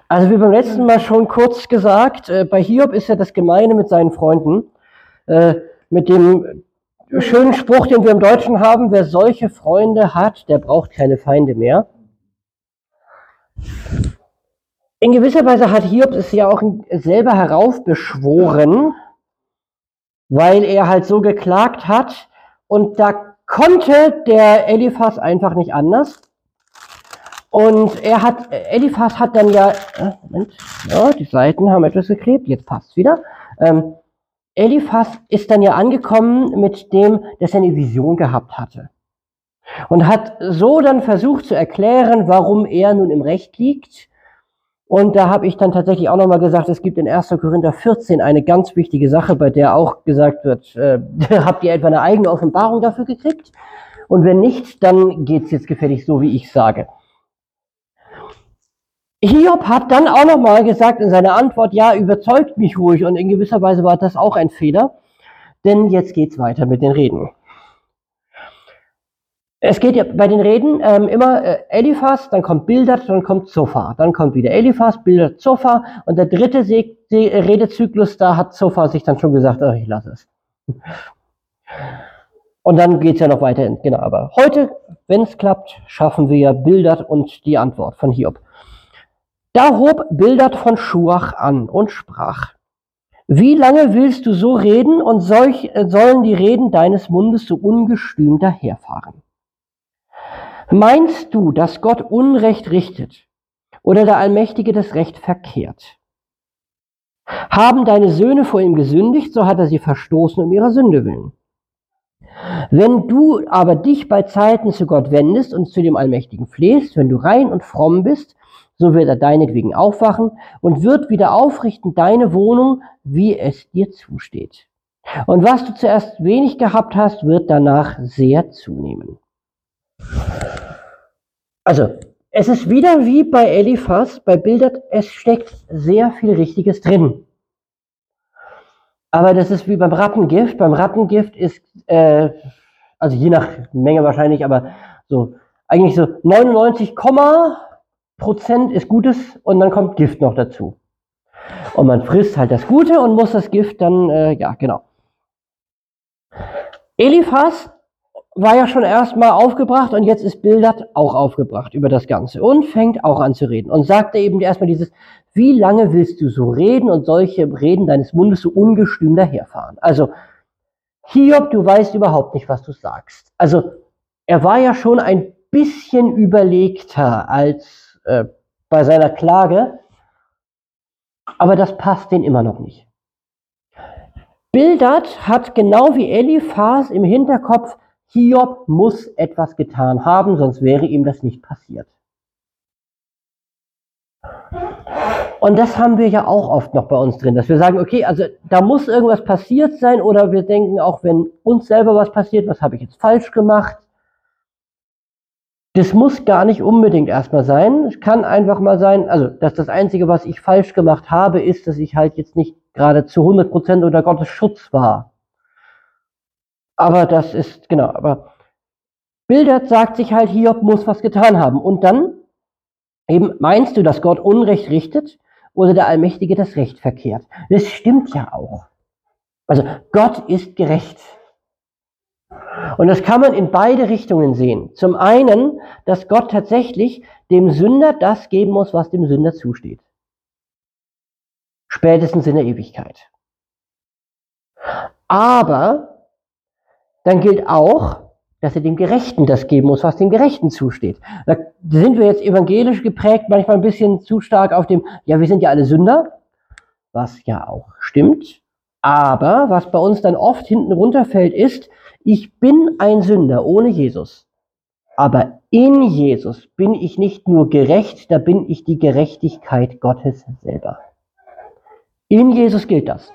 Also wie beim letzten Mal schon kurz gesagt, bei Hiob ist ja das Gemeine mit seinen Freunden, mit dem schönen Spruch, den wir im Deutschen haben: Wer solche Freunde hat, der braucht keine Feinde mehr. In gewisser Weise hat Hiob es ja auch selber heraufbeschworen, weil er halt so geklagt hat, und da konnte der Eliphas einfach nicht anders. Und Eliphas hat dann ja, Moment, ja, die Seiten haben etwas geklebt, jetzt passt es wieder. Eliphas ist dann ja angekommen mit dem, dass er eine Vision gehabt hatte. Und hat so dann versucht zu erklären, warum er nun im Recht liegt. Und da habe ich dann tatsächlich auch nochmal gesagt, es gibt in 1. Korinther 14 eine ganz wichtige Sache, bei der auch gesagt wird, habt ihr etwa eine eigene Offenbarung dafür gekriegt? Und wenn nicht, dann geht's jetzt gefällig so, wie ich sage. Hiob hat dann auch nochmal gesagt in seiner Antwort, ja, überzeugt mich ruhig, und in gewisser Weise war das auch ein Fehler, denn jetzt geht's weiter mit den Reden. Es geht ja bei den Reden immer Eliphas, dann kommt Bildad, dann kommt Zophar, dann kommt wieder Eliphas, Bildad, Zophar, und der dritte Redezyklus, da hat Zophar sich dann schon gesagt, ach, ich lasse es. Und dann geht's ja noch weiter, genau, aber heute, wenn es klappt, schaffen wir Bildad und die Antwort von Hiob. Da hob Bildad von Schuach an und sprach: Wie lange willst du so reden, und sollen die Reden deines Mundes so ungestüm daherfahren? Meinst du, dass Gott Unrecht richtet oder der Allmächtige das Recht verkehrt? Haben deine Söhne vor ihm gesündigt, so hat er sie verstoßen um ihrer Sünde willen. Wenn du aber dich bei Zeiten zu Gott wendest und zu dem Allmächtigen flehst, wenn du rein und fromm bist, so wird er deinetwegen aufwachen und wird wieder aufrichten deine Wohnung, wie es dir zusteht. Und was du zuerst wenig gehabt hast, wird danach sehr zunehmen. Also, es ist wieder wie bei Eliphas, bei Bildad, es steckt sehr viel Richtiges drin. Aber das ist wie beim Rattengift. Beim Rattengift ist, also je nach Menge wahrscheinlich, aber so eigentlich so 99% ist Gutes, und dann kommt Gift noch dazu. Und man frisst halt das Gute und muss das Gift dann, ja, genau. Eliphas war ja schon erstmal aufgebracht, und jetzt ist Bildad auch aufgebracht über das Ganze und fängt auch an zu reden und sagte eben erstmal dieses: Wie lange willst du so reden und solche Reden deines Mundes so ungestüm daherfahren? Also, Hiob, du weißt überhaupt nicht, was du sagst. Also, er war ja schon ein bisschen überlegter als bei seiner Klage, aber das passt denen immer noch nicht. Bildad hat genau wie Eliphas im Hinterkopf, Hiob muss etwas getan haben, sonst wäre ihm das nicht passiert. Und das haben wir ja auch oft noch bei uns drin, dass wir sagen, okay, also da muss irgendwas passiert sein, oder wir denken auch, wenn uns selber was passiert, was habe ich jetzt falsch gemacht? Das muss gar nicht unbedingt erstmal sein. Es kann einfach mal sein, also dass das Einzige, was ich falsch gemacht habe, ist, dass ich halt jetzt nicht gerade zu 100% unter Gottes Schutz war. Aber das ist, genau, aber Bildad sagt sich halt, Hiob muss was getan haben. Und dann eben, meinst du, dass Gott Unrecht richtet oder der Allmächtige das Recht verkehrt? Das stimmt ja auch. Also Gott ist gerecht. Und das kann man in beide Richtungen sehen. Zum einen, dass Gott tatsächlich dem Sünder das geben muss, was dem Sünder zusteht. Spätestens in der Ewigkeit. Aber dann gilt auch, dass er dem Gerechten das geben muss, was dem Gerechten zusteht. Da sind wir jetzt evangelisch geprägt, manchmal ein bisschen zu stark auf dem, ja, wir sind ja alle Sünder, was ja auch stimmt. Aber was bei uns dann oft hinten runterfällt, ist, ich bin ein Sünder ohne Jesus. Aber in Jesus bin ich nicht nur gerecht, da bin ich die Gerechtigkeit Gottes selber. In Jesus gilt das.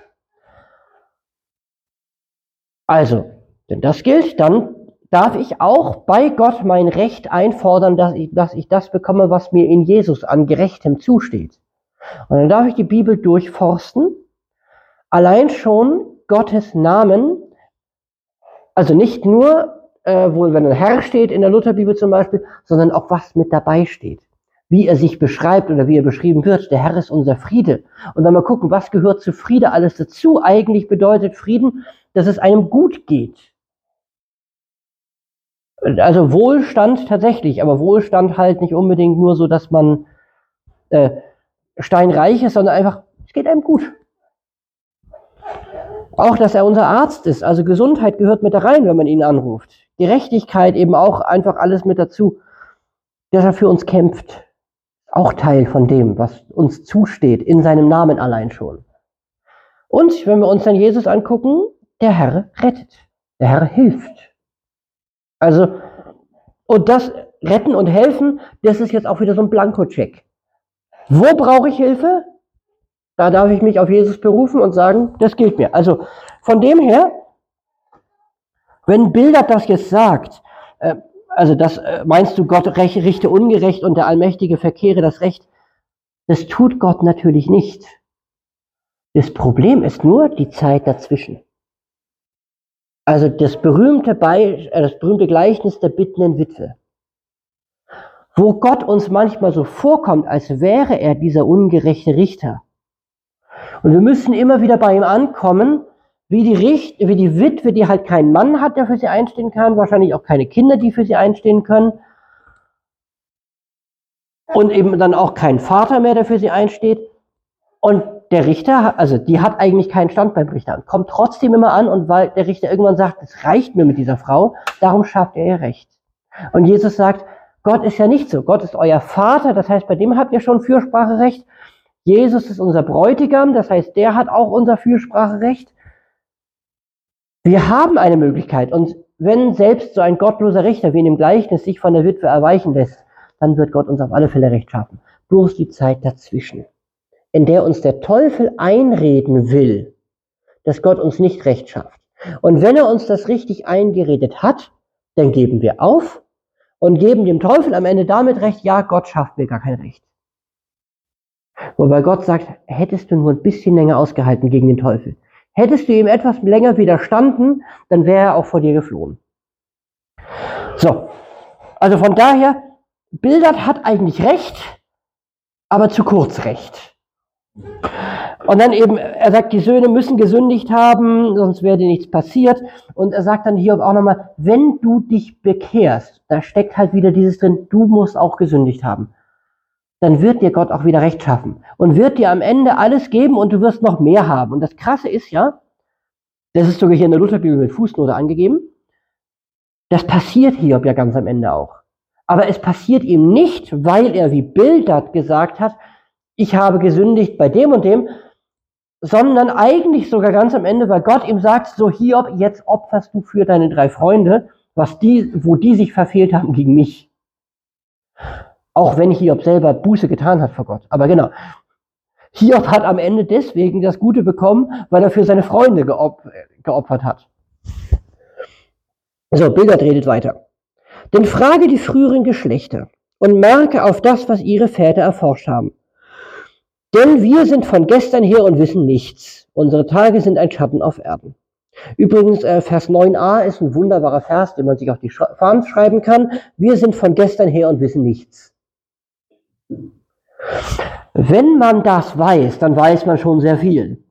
Also, wenn das gilt, dann darf ich auch bei Gott mein Recht einfordern, dass ich das bekomme, was mir in Jesus an Gerechtem zusteht. Und dann darf ich die Bibel durchforsten, allein schon Gottes Namen, also nicht nur, wo wenn ein Herr steht, in der Lutherbibel zum Beispiel, sondern auch was mit dabei steht. wie er sich beschreibt oder wie er beschrieben wird. Der Herr ist unser Friede. Und dann mal gucken, was gehört zu Friede alles dazu. Eigentlich bedeutet Frieden, dass es einem gut geht. Also Wohlstand tatsächlich, aber Wohlstand halt nicht unbedingt nur so, dass man steinreich ist, sondern einfach, es geht einem gut. Auch, dass er unser Arzt ist, also Gesundheit gehört mit da rein, wenn man ihn anruft. Gerechtigkeit eben auch einfach alles mit dazu, dass er für uns kämpft. Auch Teil von dem, was uns zusteht, in seinem Namen allein schon. Und wenn wir uns dann Jesus angucken, der Herr rettet, der Herr hilft. Also, und das Retten und Helfen, das ist jetzt auch wieder so ein Blankocheck. Wo brauche ich Hilfe? Da darf ich mich auf Jesus berufen und sagen, das gilt mir. Also von dem her, wenn Bildert das jetzt sagt, also das meinst du, Gott richte ungerecht und der Allmächtige verkehre das Recht, das tut Gott natürlich nicht. Das Problem ist nur die Zeit dazwischen. Also das berühmte Gleichnis der bittenden Witwe, wo Gott uns manchmal so vorkommt, als wäre er dieser ungerechte Richter. Und wir müssen immer wieder bei ihm ankommen, wie die Witwe, die halt keinen Mann hat, der für sie einstehen kann, wahrscheinlich auch keine Kinder, die für sie einstehen können, und eben dann auch keinen Vater mehr, der für sie einsteht. Und der Richter, also die hat eigentlich keinen Stand beim Richter, kommt trotzdem immer an, und weil der Richter irgendwann sagt, es reicht mir mit dieser Frau, darum schafft er ihr Recht. Und Jesus sagt, Gott ist ja nicht so, Gott ist euer Vater, das heißt, bei dem habt ihr schon Fürspracherecht. Jesus ist unser Bräutigam, das heißt, der hat auch unser Fürspracherecht. Wir haben eine Möglichkeit, und wenn selbst so ein gottloser Richter wie in dem Gleichnis sich von der Witwe erweichen lässt, dann wird Gott uns auf alle Fälle Recht schaffen. Bloß die Zeit dazwischen, in der uns der Teufel einreden will, dass Gott uns nicht Recht schafft. Und wenn er uns das richtig eingeredet hat, dann geben wir auf und geben dem Teufel am Ende damit Recht, ja, Gott schafft mir gar kein Recht. Wobei Gott sagt, hättest du nur ein bisschen länger ausgehalten gegen den Teufel, hättest du ihm etwas länger widerstanden, dann wäre er auch vor dir geflohen. So, also von daher, Bildert hat eigentlich Recht, aber zu kurz Recht. Und dann eben, er sagt, die Söhne müssen gesündigt haben, sonst wäre dir nichts passiert. Und er sagt dann hier auch nochmal, wenn du dich bekehrst, da steckt halt wieder dieses drin, du musst auch gesündigt haben. Dann wird dir Gott auch wieder Recht schaffen und wird dir am Ende alles geben und du wirst noch mehr haben. Und das Krasse ist ja, das ist sogar hier in der Lutherbibel mit Fußnote angegeben, das passiert Hiob ja ganz am Ende auch. Aber es passiert ihm nicht, weil er wie Bildert gesagt hat, ich habe gesündigt bei dem und dem, sondern eigentlich sogar ganz am Ende, weil Gott ihm sagt, so Hiob, jetzt opferst du für deine 3 Freunde, wo die sich verfehlt haben gegen mich. Auch wenn Hiob selber Buße getan hat vor Gott. Aber genau, Hiob hat am Ende deswegen das Gute bekommen, weil er für seine Freunde geopfert hat. So, Bildert redet weiter. Denn frage die früheren Geschlechter und merke auf das, was ihre Väter erforscht haben. Denn wir sind von gestern her und wissen nichts. Unsere Tage sind ein Schatten auf Erden. Übrigens, Vers 9a ist ein wunderbarer Vers, den man sich auf die Fahnen schreiben kann. Wir sind von gestern her und wissen nichts. Wenn man das weiß, dann weiß man schon sehr viel.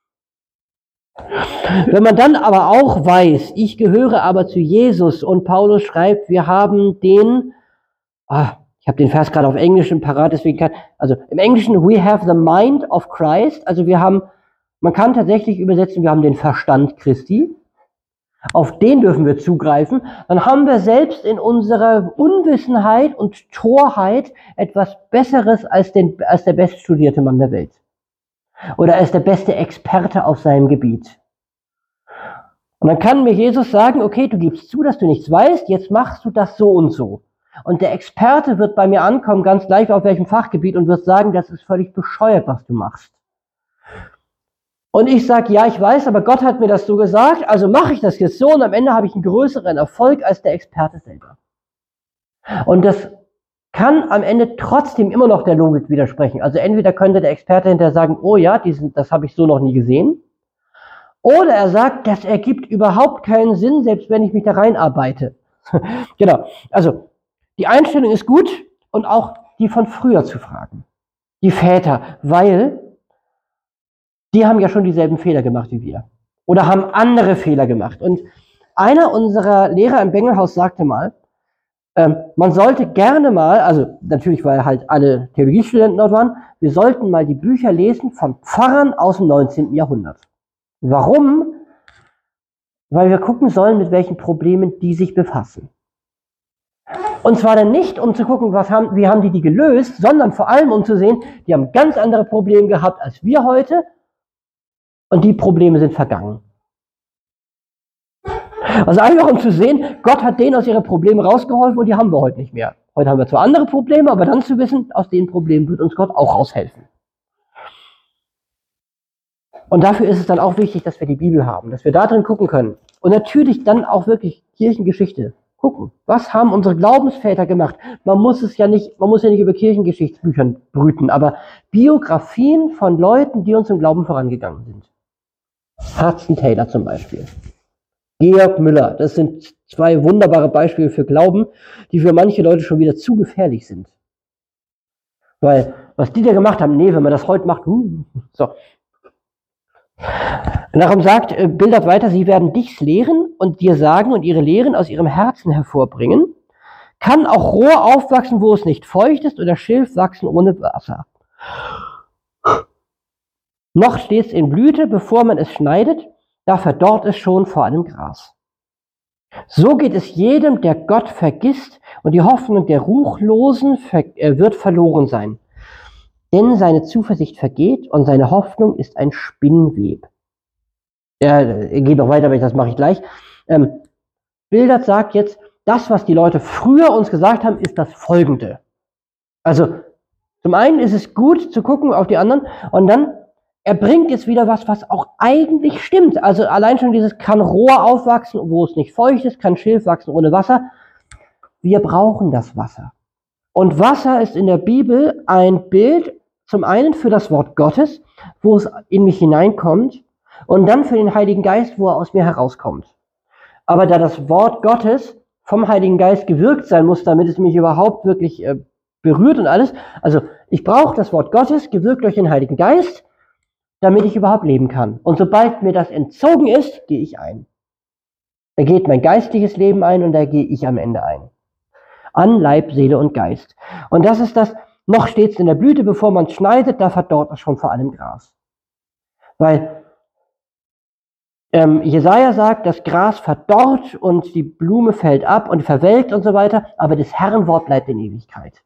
Wenn man dann aber auch weiß, ich gehöre aber zu Jesus, und Paulus schreibt, wir haben den, ich habe den Vers gerade auf Englisch parat, deswegen also im Englischen, we have the mind of Christ, also man kann tatsächlich übersetzen, wir haben den Verstand Christi, auf den dürfen wir zugreifen, dann haben wir selbst in unserer Unwissenheit und Torheit etwas Besseres als der beststudierte Mann der Welt. Oder als der beste Experte auf seinem Gebiet. Und dann kann mir Jesus sagen, okay, du gibst zu, dass du nichts weißt, jetzt machst du das so und so. Und der Experte wird bei mir ankommen, ganz gleich auf welchem Fachgebiet, und wird sagen, das ist völlig bescheuert, was du machst. Und ich sage, ja, ich weiß, aber Gott hat mir das so gesagt, also mache ich das jetzt so, und am Ende habe ich einen größeren Erfolg als der Experte selber. Und das kann am Ende trotzdem immer noch der Logik widersprechen. Also entweder könnte der Experte hinterher sagen, oh ja, das habe ich so noch nie gesehen. Oder er sagt, das ergibt überhaupt keinen Sinn, selbst wenn ich mich da reinarbeite. Genau, also die Einstellung ist gut und auch die von früher zu fragen. Die Väter, weil die haben ja schon dieselben Fehler gemacht wie wir. Oder haben andere Fehler gemacht. Und einer unserer Lehrer im Bengelhaus sagte mal, man sollte gerne mal, also natürlich, weil halt alle Theologiestudenten dort waren, wir sollten mal die Bücher lesen von Pfarrern aus dem 19. Jahrhundert. Warum? Weil wir gucken sollen, mit welchen Problemen die sich befassen. Und zwar dann nicht, um zu gucken, wie haben die gelöst, sondern vor allem, um zu sehen, die haben ganz andere Probleme gehabt als wir heute und die Probleme sind vergangen. Also einfach, um zu sehen, Gott hat denen aus ihren Problemen rausgeholfen und die haben wir heute nicht mehr. Heute haben wir zwar andere Probleme, aber dann zu wissen, aus den Problemen wird uns Gott auch raushelfen. Und dafür ist es dann auch wichtig, dass wir die Bibel haben, dass wir da drin gucken können. Und natürlich dann auch wirklich Kirchengeschichte gucken. Was haben unsere Glaubensväter gemacht? Man muss ja nicht über Kirchengeschichtsbüchern brüten, aber Biografien von Leuten, die uns im Glauben vorangegangen sind. Hudson Taylor zum Beispiel. Georg Müller, das sind zwei wunderbare Beispiele für Glauben, die für manche Leute schon wieder zu gefährlich sind. Weil, was die da gemacht haben, nee, wenn man das heute macht, so. Darum sagt, Bildert weiter, sie werden dich lehren und dir sagen und ihre Lehren aus ihrem Herzen hervorbringen. Kann auch Rohr aufwachsen, wo es nicht feucht ist, oder Schilf wachsen ohne Wasser. Noch steht es in Blüte, bevor man es schneidet, da verdorrt es schon vor einem Gras. So geht es jedem, der Gott vergisst, und die Hoffnung der Ruchlosen wird verloren sein. Denn seine Zuversicht vergeht und seine Hoffnung ist ein Spinnweb. Er geht noch weiter, aber das mache ich gleich. Bildert sagt jetzt, das, was die Leute früher uns gesagt haben, ist das Folgende. Also, zum einen ist es gut zu gucken auf die anderen und dann, er bringt jetzt wieder was auch eigentlich stimmt. Also allein schon dieses, kann Rohr aufwachsen, wo es nicht feucht ist, kann Schilf wachsen ohne Wasser. Wir brauchen das Wasser. Und Wasser ist in der Bibel ein Bild, zum einen für das Wort Gottes, wo es in mich hineinkommt, und dann für den Heiligen Geist, wo er aus mir herauskommt. Aber da das Wort Gottes vom Heiligen Geist gewirkt sein muss, damit es mich überhaupt wirklich berührt und alles, also ich brauche das Wort Gottes, gewirkt durch den Heiligen Geist, damit ich überhaupt leben kann. Und sobald mir das entzogen ist, gehe ich ein. Da geht mein geistliches Leben ein und da gehe ich am Ende ein. An Leib, Seele und Geist. Und das ist das, noch steht es in der Blüte, bevor man es schneidet, da verdorrt es schon vor allem Gras. Weil Jesaja sagt, das Gras verdorrt und die Blume fällt ab und verwelkt und so weiter, aber das Herrenwort bleibt in Ewigkeit.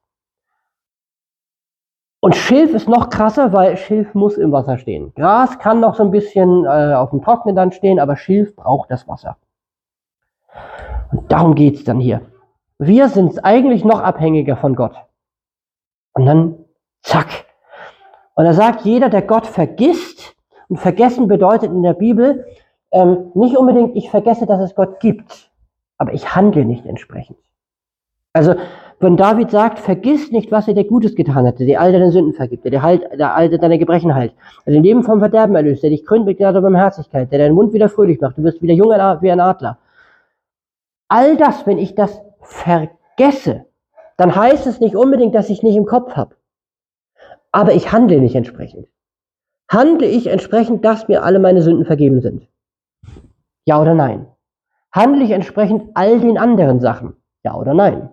Und Schilf ist noch krasser, weil Schilf muss im Wasser stehen. Gras kann noch so ein bisschen auf dem Trocknen dann stehen, aber Schilf braucht das Wasser. Und darum geht es dann hier. Wir sind eigentlich noch abhängiger von Gott. Und dann, zack. Und er sagt, jeder, der Gott vergisst, und vergessen bedeutet in der Bibel, nicht unbedingt, ich vergesse, dass es Gott gibt, aber ich handle nicht entsprechend. Also, wenn David sagt, vergiss nicht, was er dir Gutes getan hat, der all deine Sünden vergibt, der all deine Gebrechen heilt, der dein Leben vom Verderben erlöst, der dich krönt mit Gnade und Barmherzigkeit, der deinen Mund wieder fröhlich macht, du wirst wieder jung wie ein Adler. All das, wenn ich das vergesse, dann heißt es nicht unbedingt, dass ich nicht im Kopf habe. Aber ich handle nicht entsprechend. Handle ich entsprechend, dass mir alle meine Sünden vergeben sind? Ja oder nein? Handle ich entsprechend all den anderen Sachen? Ja oder nein?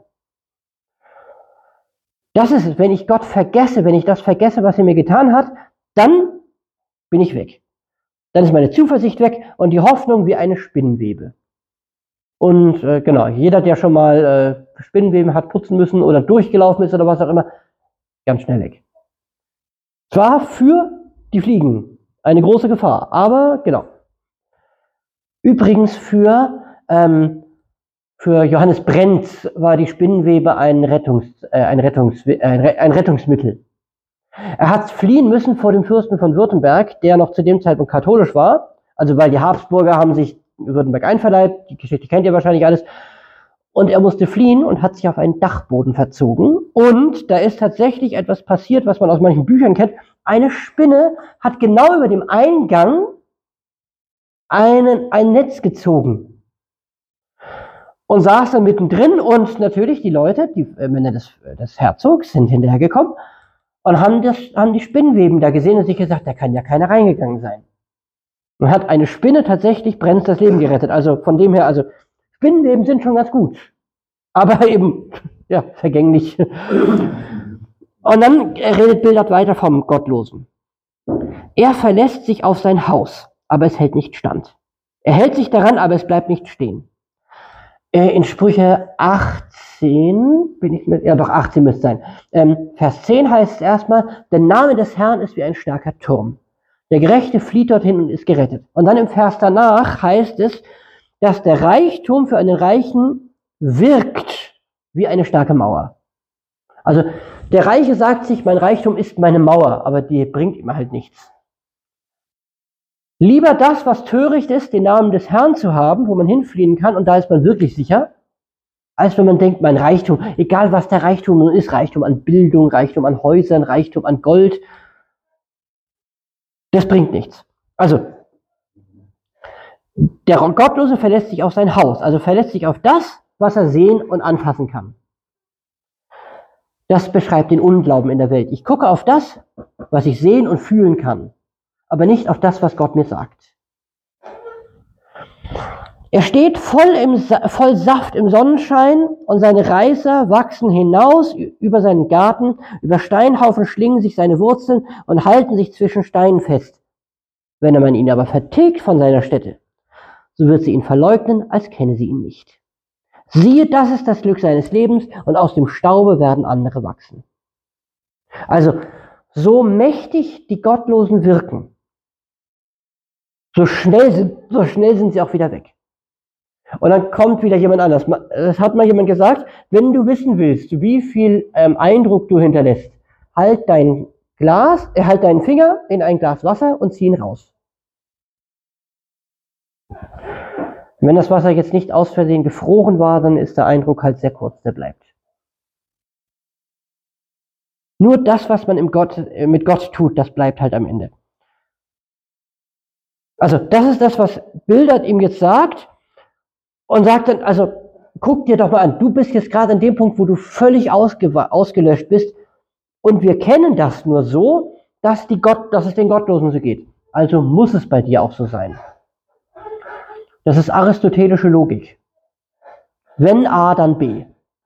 Das ist es, wenn ich Gott vergesse, wenn ich das vergesse, was er mir getan hat, dann bin ich weg. Dann ist meine Zuversicht weg und die Hoffnung wie eine Spinnwebe. Und genau, jeder, der schon mal Spinnweben hat putzen müssen oder durchgelaufen ist oder was auch immer, ganz schnell weg. Zwar für die Fliegen eine große Gefahr, aber genau. Übrigens für Johannes Brenz war die Spinnwebe ein Rettungsmittel. Er hat fliehen müssen vor dem Fürsten von Württemberg, der noch zu dem Zeitpunkt katholisch war. Also weil die Habsburger haben sich Württemberg einverleibt, die Geschichte kennt ihr wahrscheinlich alles. Und er musste fliehen und hat sich auf einen Dachboden verzogen. Und da ist tatsächlich etwas passiert, was man aus manchen Büchern kennt. Eine Spinne hat genau über dem Eingang ein Netz gezogen. und saß dann mittendrin und natürlich die Leute, die Männer des Herzogs, sind hinterhergekommen und haben die Spinnweben da gesehen und sich gesagt, da kann ja keiner reingegangen sein. Und hat eine Spinne tatsächlich Brenz das Leben gerettet. Also von dem her, also Spinnenweben sind schon ganz gut, aber eben, ja, vergänglich. Und dann redet Bildad weiter vom Gottlosen. Er verlässt sich auf sein Haus, aber es hält nicht stand. Er hält sich daran, aber es bleibt nicht stehen. In Sprüche 18, 18 müsste es sein. Vers 10 heißt es erstmal, der Name des Herrn ist wie ein starker Turm. Der Gerechte flieht dorthin und ist gerettet. Und dann im Vers danach heißt es, dass der Reichtum für einen Reichen wirkt wie eine starke Mauer. Also der Reiche sagt sich, mein Reichtum ist meine Mauer, aber die bringt ihm halt nichts. Lieber das, was töricht ist, den Namen des Herrn zu haben, wo man hinfliehen kann, und da ist man wirklich sicher, als wenn man denkt, mein Reichtum, egal was der Reichtum nun ist, Reichtum an Bildung, Reichtum an Häusern, Reichtum an Gold, das bringt nichts. Also, der Gottlose verlässt sich auf sein Haus, also verlässt sich auf das, was er sehen und anfassen kann. Das beschreibt den Unglauben in der Welt. Ich gucke auf das, was ich sehen und fühlen kann, aber nicht auf das, was Gott mir sagt. Er steht voll Saft im Sonnenschein und seine Reißer wachsen hinaus über seinen Garten, über Steinhaufen schlingen sich seine Wurzeln und halten sich zwischen Steinen fest. Wenn man ihn aber vertilgt von seiner Stätte, so wird sie ihn verleugnen, als kenne sie ihn nicht. Siehe, das ist das Glück seines Lebens und aus dem Staube werden andere wachsen. Also, so mächtig die Gottlosen wirken, so schnell sind sie auch wieder weg. Und dann kommt wieder jemand anders. Es hat mal jemand gesagt, wenn du wissen willst, wie viel Eindruck du hinterlässt, halt deinen Finger in ein Glas Wasser und zieh ihn raus. Wenn das Wasser jetzt nicht aus Versehen gefroren war, dann ist der Eindruck halt sehr kurz, der bleibt. Nur das, was man mit Gott tut, das bleibt halt am Ende. Also das ist das, was Bildad ihm jetzt sagt und sagt dann, also guck dir doch mal an, du bist jetzt gerade an dem Punkt, wo du völlig ausgelöscht bist und wir kennen das nur so, dass es den Gottlosen so geht. Also muss es bei dir auch so sein. Das ist aristotelische Logik. Wenn A, dann B.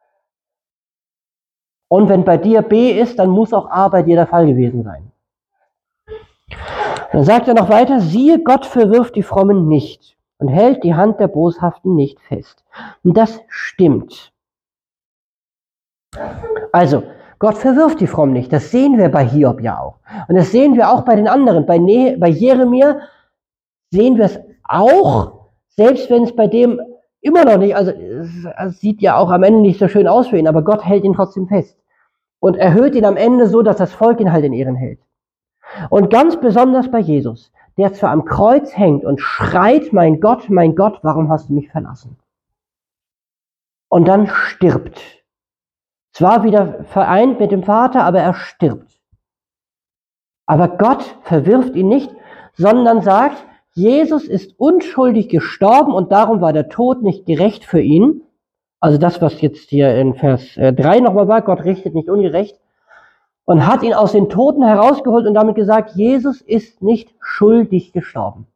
Und wenn bei dir B ist, dann muss auch A bei dir der Fall gewesen sein. Dann sagt er noch weiter, siehe, Gott verwirft die Frommen nicht und hält die Hand der Boshaften nicht fest. Und das stimmt. Also, Gott verwirft die Frommen nicht. Das sehen wir bei Hiob ja auch. Und das sehen wir auch bei den anderen. Bei Jeremia sehen wir es auch, selbst wenn es bei dem immer noch nicht, also es sieht ja auch am Ende nicht so schön aus für ihn, aber Gott hält ihn trotzdem fest. Und erhöht ihn am Ende so, dass das Volk ihn halt in Ehren hält. Und ganz besonders bei Jesus, der zwar am Kreuz hängt und schreit, mein Gott, warum hast du mich verlassen? Und dann stirbt. Zwar wieder vereint mit dem Vater, aber er stirbt. Aber Gott verwirft ihn nicht, sondern sagt, Jesus ist unschuldig gestorben und darum war der Tod nicht gerecht für ihn. Also das, was jetzt hier in Vers 3 nochmal war, Gott richtet nicht ungerecht. Und hat ihn aus den Toten herausgeholt und damit gesagt, Jesus ist nicht schuldig gestorben.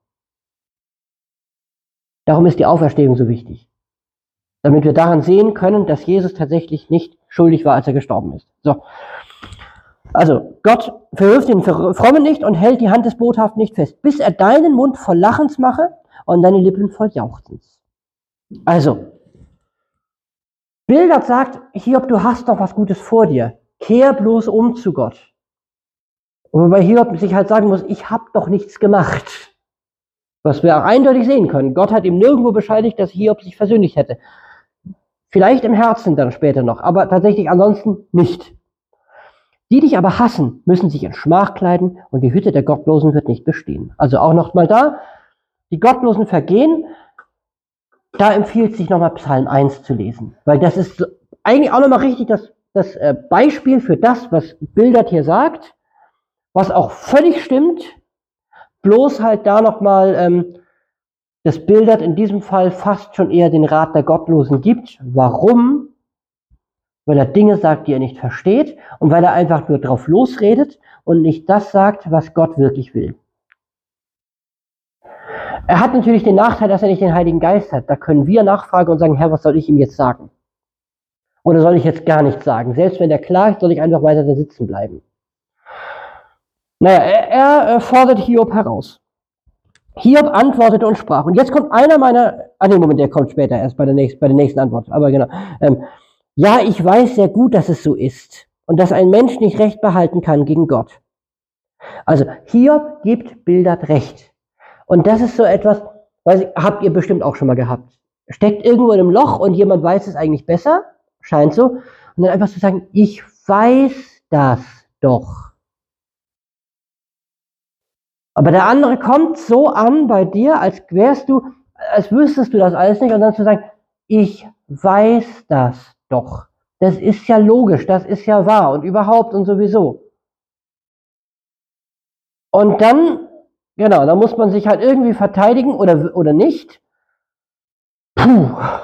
Darum ist die Auferstehung so wichtig. Damit wir daran sehen können, dass Jesus tatsächlich nicht schuldig war, als er gestorben ist. So. Also, Gott verwirft den Frommen nicht und hält die Hand des Boshaften nicht fest, bis er deinen Mund voll Lachens mache und deine Lippen voll Jauchzens. Also, Bildad sagt, Hiob, du hast doch was Gutes vor dir. Kehr bloß um zu Gott. Wobei Hiob sich halt sagen muss, ich habe doch nichts gemacht. Was wir auch eindeutig sehen können. Gott hat ihm nirgendwo bescheinigt, dass Hiob sich versündigt hätte. Vielleicht im Herzen dann später noch, aber tatsächlich ansonsten nicht. Die dich aber hassen, müssen sich in Schmach kleiden und die Hütte der Gottlosen wird nicht bestehen. Also auch noch mal da, die Gottlosen vergehen, da empfiehlt sich nochmal Psalm 1 zu lesen. Weil das ist eigentlich auch nochmal richtig das Beispiel für das, was Bildad hier sagt, was auch völlig stimmt, bloß halt da nochmal das Bildert in diesem Fall fast schon eher den Rat der Gottlosen gibt. Warum? Weil er Dinge sagt, die er nicht versteht und weil er einfach nur drauf losredet und nicht das sagt, was Gott wirklich will. Er hat natürlich den Nachteil, dass er nicht den Heiligen Geist hat. Da können wir nachfragen und sagen, Herr, was soll ich ihm jetzt sagen? Oder soll ich jetzt gar nichts sagen? Selbst wenn er klagt, soll ich einfach weiter da sitzen bleiben. Naja, er fordert Hiob heraus. Hiob antwortete und sprach. Und jetzt kommt einer meiner, Moment, der kommt später erst bei der nächsten Antwort. Aber genau. Ja, ich weiß sehr gut, dass es so ist und dass ein Mensch nicht Recht behalten kann gegen Gott. Also Hiob gibt Bildert Recht. Und das ist so etwas, habt ihr bestimmt auch schon mal gehabt. Steckt irgendwo in einem Loch und jemand weiß es eigentlich besser, scheint so. Und dann einfach zu sagen, ich weiß das doch. Aber der andere kommt so an bei dir, als wüsstest du das alles nicht und dann zu sagen, ich weiß das doch. Das ist ja logisch, das ist ja wahr und überhaupt und sowieso. Und dann, genau, da muss man sich halt irgendwie verteidigen oder nicht. Puh.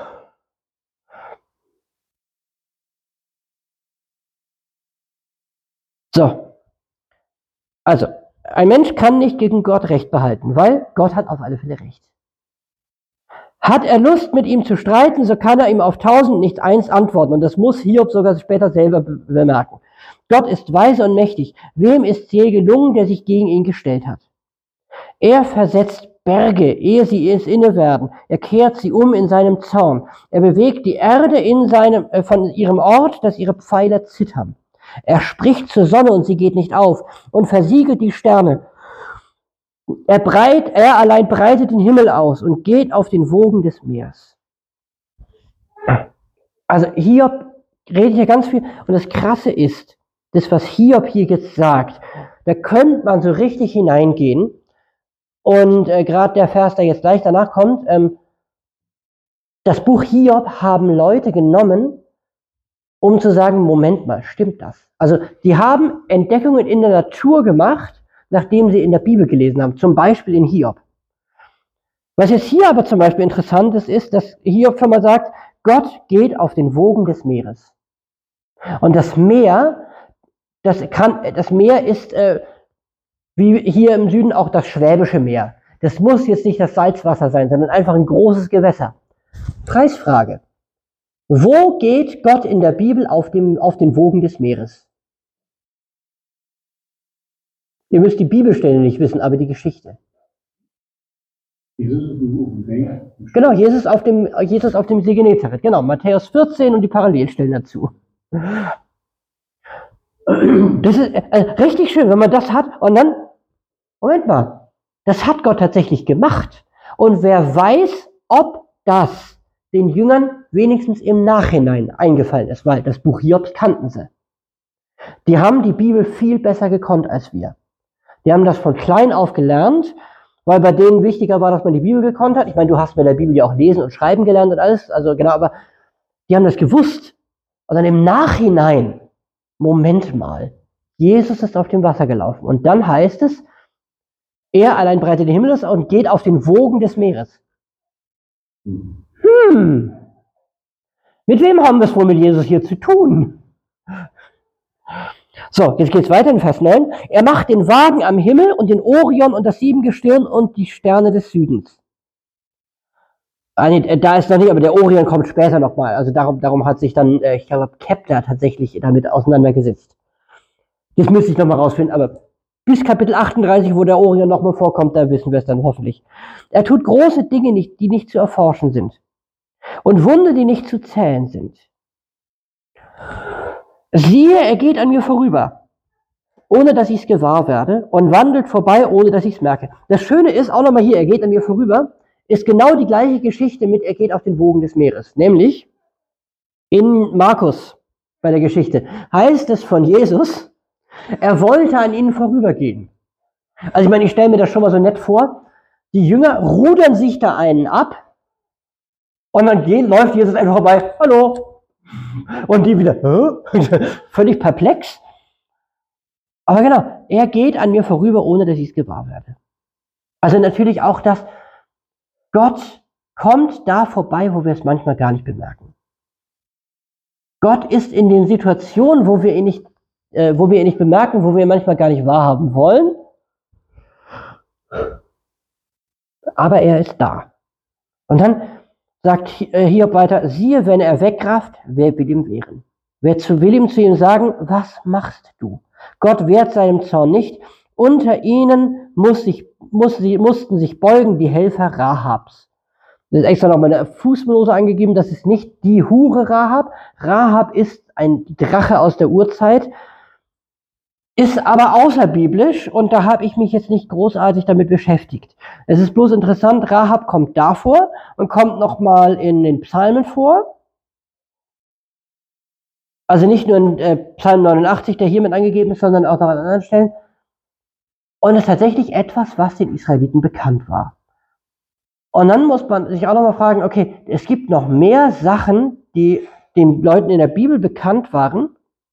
So. Also, ein Mensch kann nicht gegen Gott Recht behalten, weil Gott hat auf alle Fälle Recht. Hat er Lust, mit ihm zu streiten, so kann er ihm auf 1000 nicht eins antworten. Und das muss Hiob sogar später selber bemerken. Gott ist weise und mächtig. Wem ist je gelungen, der sich gegen ihn gestellt hat? Er versetzt Berge, ehe sie ins Inne werden. Er kehrt sie um in seinem Zorn. Er bewegt die Erde von ihrem Ort, dass ihre Pfeiler zittern. Er spricht zur Sonne und sie geht nicht auf und versiegelt die Sterne. Er allein breitet den Himmel aus und geht auf den Wogen des Meeres. Also Hiob redet hier ganz viel. Und das Krasse ist, das, was Hiob hier jetzt sagt, da könnte man so richtig hineingehen. Und gerade der Vers, der jetzt gleich danach kommt, das Buch Hiob haben Leute genommen, um zu sagen, Moment mal, stimmt das? Also die haben Entdeckungen in der Natur gemacht, nachdem sie in der Bibel gelesen haben, zum Beispiel in Hiob. Was jetzt hier aber zum Beispiel interessant ist, dass Hiob schon mal sagt, Gott geht auf den Wogen des Meeres. Und das Meer ist wie hier im Süden auch das Schwäbische Meer. Das muss jetzt nicht das Salzwasser sein, sondern einfach ein großes Gewässer. Preisfrage. Wo geht Gott in der Bibel auf den Wogen des Meeres? Ihr müsst die Bibelstelle nicht wissen, aber die Geschichte. Genau, Jesus auf dem See Genezareth. Genau, Matthäus 14 und die Parallelstellen dazu. Das ist richtig schön, wenn man das hat und dann, Moment mal, das hat Gott tatsächlich gemacht. Und wer weiß, ob das den Jüngern wenigstens im Nachhinein eingefallen ist, weil das Buch Hiobs kannten sie. Die haben die Bibel viel besser gekonnt als wir. Die haben das von klein auf gelernt, weil bei denen wichtiger war, dass man die Bibel gekonnt hat. Ich meine, du hast mit der Bibel ja auch lesen und schreiben gelernt und alles, also genau, aber die haben das gewusst. Und dann im Nachhinein, Moment mal, Jesus ist auf dem Wasser gelaufen. Und dann heißt es, er allein breitet den Himmel aus und geht auf den Wogen des Meeres. Mit wem haben wir es wohl mit Jesus hier zu tun? So, jetzt geht's weiter in Vers 9. Er macht den Wagen am Himmel und den Orion und das Siebengestirn und die Sterne des Südens. Da ist noch nicht, aber der Orion kommt später nochmal. Also darum hat sich dann, ich glaube, Kepler tatsächlich damit auseinandergesetzt. Das müsste ich nochmal rausfinden, aber bis Kapitel 38, wo der Orion nochmal vorkommt, da wissen wir es dann hoffentlich. Er tut große Dinge, die nicht zu erforschen sind. Und Wunder, die nicht zu zählen sind. Siehe, er geht an mir vorüber, ohne dass ich es gewahr werde, und wandelt vorbei, ohne dass ich es merke. Das Schöne ist, auch nochmal hier, er geht an mir vorüber, ist genau die gleiche Geschichte mit, er geht auf den Wogen des Meeres. Nämlich in Markus, bei der Geschichte, heißt es von Jesus, er wollte an ihnen vorübergehen. Also ich meine, ich stelle mir das schon mal so nett vor, die Jünger rudern sich da einen ab, und dann läuft Jesus einfach vorbei, hallo. Und die wieder, völlig perplex. Aber genau, er geht an mir vorüber, ohne dass ich es gewahr werde. Also natürlich auch das, Gott kommt da vorbei, wo wir es manchmal gar nicht bemerken. Gott ist in den Situationen, wo wir ihn nicht bemerken, wo wir ihn manchmal gar nicht wahrhaben wollen, aber er ist da. Und dann sagt Hiob weiter, siehe, wenn er wegrafft, wer will ihm wehren? Wer will ihm zu ihm sagen, was machst du? Gott wehrt seinem Zorn nicht. Unter ihnen mussten sich beugen die Helfer Rahabs. Das ist extra nochmal eine Fußnote angegeben, das ist nicht die Hure Rahab. Rahab ist ein Drache aus der Urzeit, ist aber außerbiblisch und da habe ich mich jetzt nicht großartig damit beschäftigt. Es ist bloß interessant, Rahab kommt da vor und kommt nochmal in den Psalmen vor. Also nicht nur in Psalm 89, der hiermit angegeben ist, sondern auch noch an anderen Stellen. Und es ist tatsächlich etwas, was den Israeliten bekannt war. Und dann muss man sich auch nochmal fragen, okay, es gibt noch mehr Sachen, die den Leuten in der Bibel bekannt waren,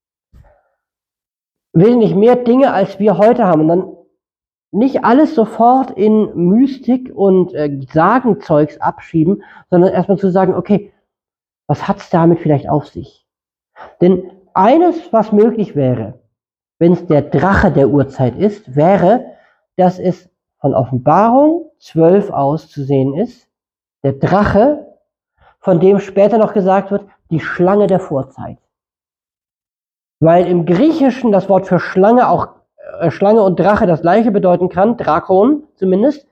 wesentlich mehr Dinge, als wir heute haben. Und dann nicht alles sofort in Mystik und Sagenzeugs abschieben, sondern erstmal zu sagen, okay, was hat es damit vielleicht auf sich? Denn eines, was möglich wäre, wenn es der Drache der Urzeit ist, wäre, dass es von Offenbarung 12 aus zu sehen ist, der Drache, von dem später noch gesagt wird, die Schlange der Vorzeit. Weil im Griechischen das Wort für Schlange auch Schlange und Drache das gleiche bedeuten kann, Drakon zumindest.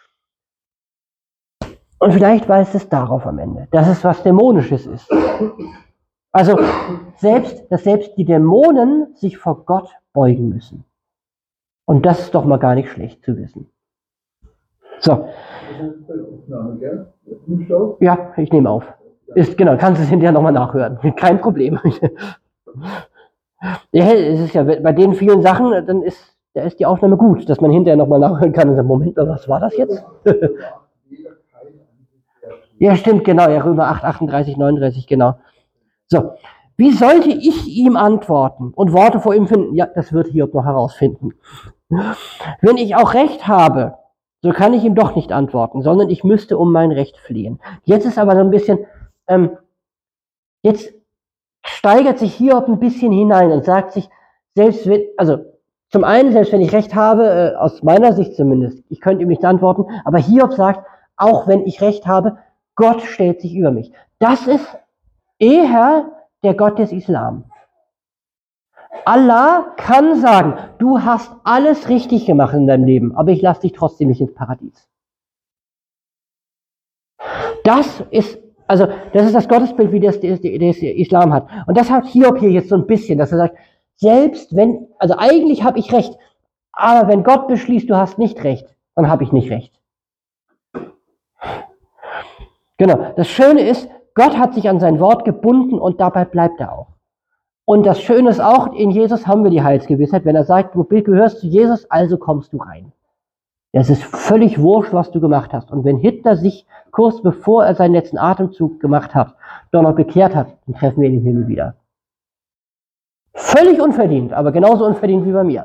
Und vielleicht weist es darauf am Ende, dass es was Dämonisches ist. Also dass selbst die Dämonen sich vor Gott beugen müssen. Und das ist doch mal gar nicht schlecht zu wissen. So. Ja, ich nehme auf. Genau, kannst du es hinterher nochmal nachhören. Kein Problem. Ja, es ist ja bei den vielen Sachen, da ist die Aufnahme gut, dass man hinterher nochmal nachhören kann und sagt, Moment, was war das jetzt? Ja, stimmt, genau, ja, Römer 8, 38, 39, genau. So, wie sollte ich ihm antworten und Worte vor ihm finden? Ja, das wird Hiob noch herausfinden. Wenn ich auch Recht habe, so kann ich ihm doch nicht antworten, sondern ich müsste um mein Recht flehen. Jetzt ist aber so ein bisschen, jetzt steigert sich Hiob ein bisschen hinein und sagt sich, selbst wenn ich Recht habe, aus meiner Sicht zumindest, ich könnte ihm nicht antworten, aber Hiob sagt, auch wenn ich Recht habe, Gott stellt sich über mich. Das ist eher der Gott des Islam. Allah kann sagen, du hast alles richtig gemacht in deinem Leben, aber ich lasse dich trotzdem nicht ins Paradies. Das ist das Gottesbild, wie das Islam hat. Und das hat Hiob hier jetzt so ein bisschen, dass er sagt, eigentlich habe ich recht, aber wenn Gott beschließt, du hast nicht recht, dann habe ich nicht recht. Genau, das Schöne ist, Gott hat sich an sein Wort gebunden und dabei bleibt er auch. Und das Schöne ist auch, in Jesus haben wir die Heilsgewissheit, wenn er sagt, du gehörst zu Jesus, also kommst du rein. Es ist völlig wurscht, was du gemacht hast. Und wenn Hitler sich kurz bevor er seinen letzten Atemzug gemacht hat, doch noch bekehrt hat, dann treffen wir ihn im Himmel wieder. Völlig unverdient, aber genauso unverdient wie bei mir.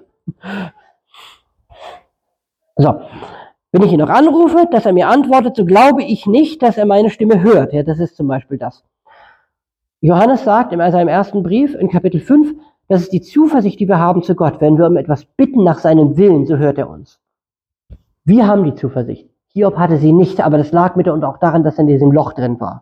So, wenn ich ihn noch anrufe, dass er mir antwortet, so glaube ich nicht, dass er meine Stimme hört. Ja, das ist zum Beispiel das. Johannes sagt in seinem ersten Brief in Kapitel 5, das ist die Zuversicht, die wir haben zu Gott. Wenn wir um etwas bitten nach seinem Willen, so hört er uns. Wir haben die Zuversicht. Hiob hatte sie nicht, aber das lag mitunter auch daran, dass er in diesem Loch drin war.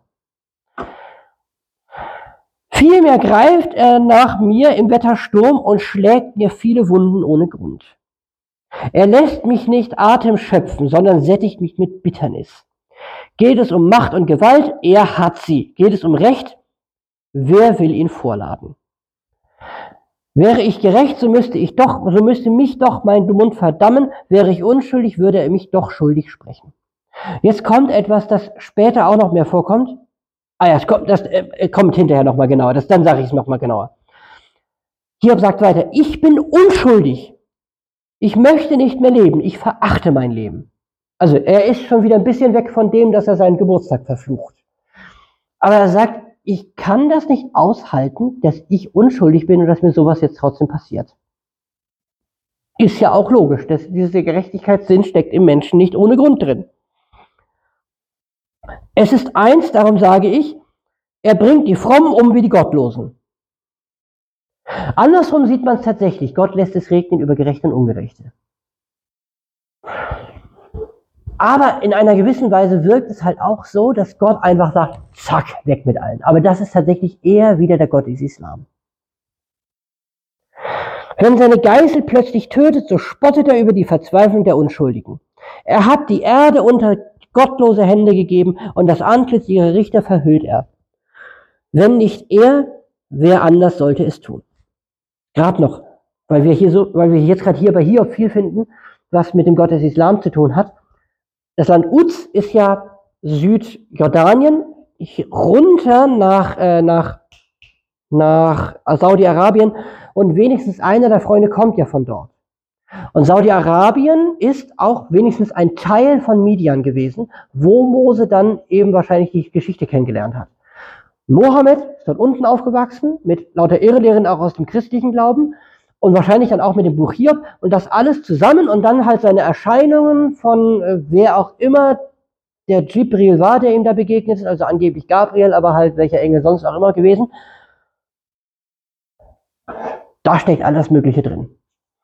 Vielmehr greift er nach mir im Wettersturm und schlägt mir viele Wunden ohne Grund. Er lässt mich nicht Atem schöpfen, sondern sättigt mich mit Bitternis. Geht es um Macht und Gewalt? Er hat sie. Geht es um Recht? Wer will ihn vorladen? Wäre ich gerecht, so müsste mich doch mein Mund verdammen. Wäre ich unschuldig, würde er mich doch schuldig sprechen. Jetzt kommt etwas, das später auch noch mehr vorkommt. Das kommt hinterher nochmal genauer. Dann sage ich es nochmal genauer. Hiob sagt weiter, ich bin unschuldig. Ich möchte nicht mehr leben. Ich verachte mein Leben. Also er ist schon wieder ein bisschen weg von dem, dass er seinen Geburtstag verflucht. Aber er sagt, ich kann das nicht aushalten, dass ich unschuldig bin und dass mir sowas jetzt trotzdem passiert. Ist ja auch logisch, dass dieser Gerechtigkeitssinn steckt im Menschen nicht ohne Grund drin. Es ist eins, darum sage ich, er bringt die Frommen um wie die Gottlosen. Andersrum sieht man es tatsächlich. Gott lässt es regnen über Gerechte und Ungerechte. Aber in einer gewissen Weise wirkt es halt auch so, dass Gott einfach sagt, zack, weg mit allen. Aber das ist tatsächlich eher wieder der Gott des Islam. Wenn seine Geißel plötzlich tötet, so spottet er über die Verzweiflung der Unschuldigen. Er hat die Erde unter gottlose Hände gegeben und das Antlitz ihrer Richter verhüllt er. Wenn nicht er, wer anders sollte es tun? Gerade noch, weil wir jetzt gerade hier bei Hiob viel finden, was mit dem Gott des Islam zu tun hat. Das Land Uz ist ja Südjordanien, runter nach Saudi-Arabien und wenigstens einer der Freunde kommt ja von dort. Und Saudi-Arabien ist auch wenigstens ein Teil von Midian gewesen, wo Mose dann eben wahrscheinlich die Geschichte kennengelernt hat. Mohammed ist dort unten aufgewachsen, mit lauter Irrlehren auch aus dem christlichen Glauben und wahrscheinlich dann auch mit dem Buch Hiob und das alles zusammen und dann halt seine Erscheinungen von wer auch immer der Jibril war, der ihm da begegnet ist, also angeblich Gabriel, aber halt welcher Engel sonst auch immer gewesen. Da steckt alles Mögliche drin.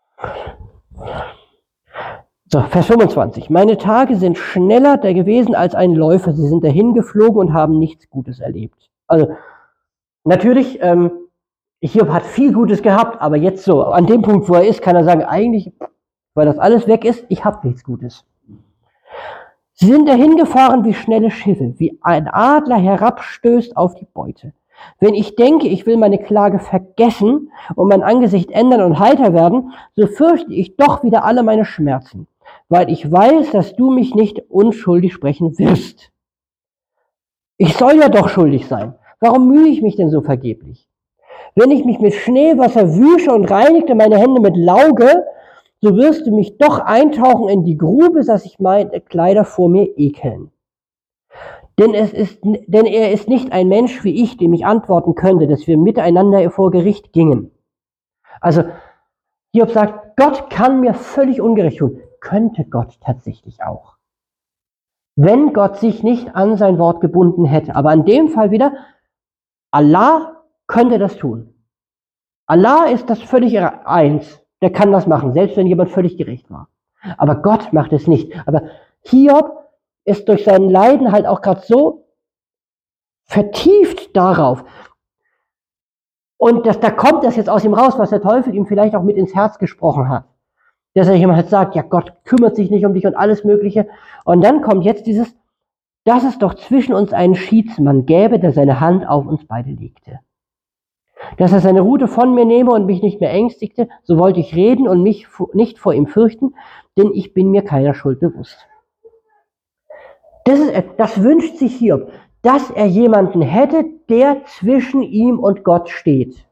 So, Vers 25. Meine Tage sind schneller da gewesen als ein Läufer. Sie sind dahin geflogen und haben nichts Gutes erlebt. Also, natürlich, Hiob hat viel Gutes gehabt, aber jetzt so, an dem Punkt, wo er ist, kann er sagen, eigentlich, weil das alles weg ist, ich habe nichts Gutes. Sie sind dahin gefahren wie schnelle Schiffe, wie ein Adler herabstößt auf die Beute. Wenn ich denke, ich will meine Klage vergessen und mein Angesicht ändern und heiter werden, so fürchte ich doch wieder alle meine Schmerzen, weil ich weiß, dass du mich nicht unschuldig sprechen wirst. Ich soll ja doch schuldig sein. Warum mühe ich mich denn so vergeblich? Wenn ich mich mit Schneewasser wüsche und reinigte meine Hände mit Lauge, so wirst du mich doch eintauchen in die Grube, dass sich meine Kleider vor mir ekeln. Denn er ist nicht ein Mensch wie ich, dem ich antworten könnte, dass wir miteinander vor Gericht gingen. Also, Hiob sagt, Gott kann mir völlig ungerecht tun. Könnte Gott tatsächlich auch. Wenn Gott sich nicht an sein Wort gebunden hätte. Aber in dem Fall wieder, Allah könnte das tun. Allah ist das völlig eins. Der kann das machen, selbst wenn jemand völlig gerecht war. Aber Gott macht es nicht. Aber Hiob ist durch sein Leiden halt auch gerade so vertieft darauf. Und da kommt das jetzt aus ihm raus, was der Teufel ihm vielleicht auch mit ins Herz gesprochen hat. Dass er jemand sagt, ja, Gott kümmert sich nicht um dich und alles Mögliche. Und dann kommt jetzt dieses, dass es doch zwischen uns einen Schiedsmann gäbe, der seine Hand auf uns beide legte. Dass er seine Rute von mir nehme und mich nicht mehr ängstigte, so wollte ich reden und mich nicht vor ihm fürchten, denn ich bin mir keiner Schuld bewusst. Das wünscht sich Hiob, dass er jemanden hätte, der zwischen ihm und Gott steht.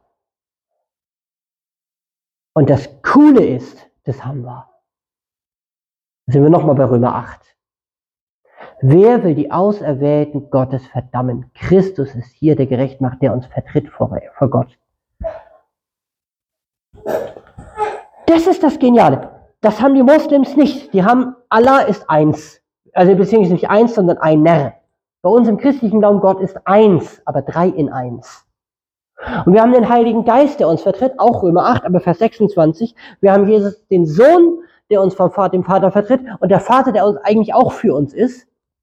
Und das Coole ist, das haben wir. Da sind wir nochmal bei Römer 8. Wer will die Auserwählten Gottes verdammen? Christus ist hier der Gerechtmacher, der uns vertritt vor Gott. Das ist das Geniale. Das haben die Moslems nicht. Die haben, Allah ist eins. Also beziehungsweise nicht eins, sondern einer. Bei uns im christlichen Glauben, Gott ist eins, aber 3 in 1. Und wir haben den Heiligen Geist, der uns vertritt, auch Römer 8, aber Vers 26. Wir haben Jesus, den Sohn, der uns vom Vater, dem Vater vertritt, und der Vater, der uns eigentlich auch für uns ist.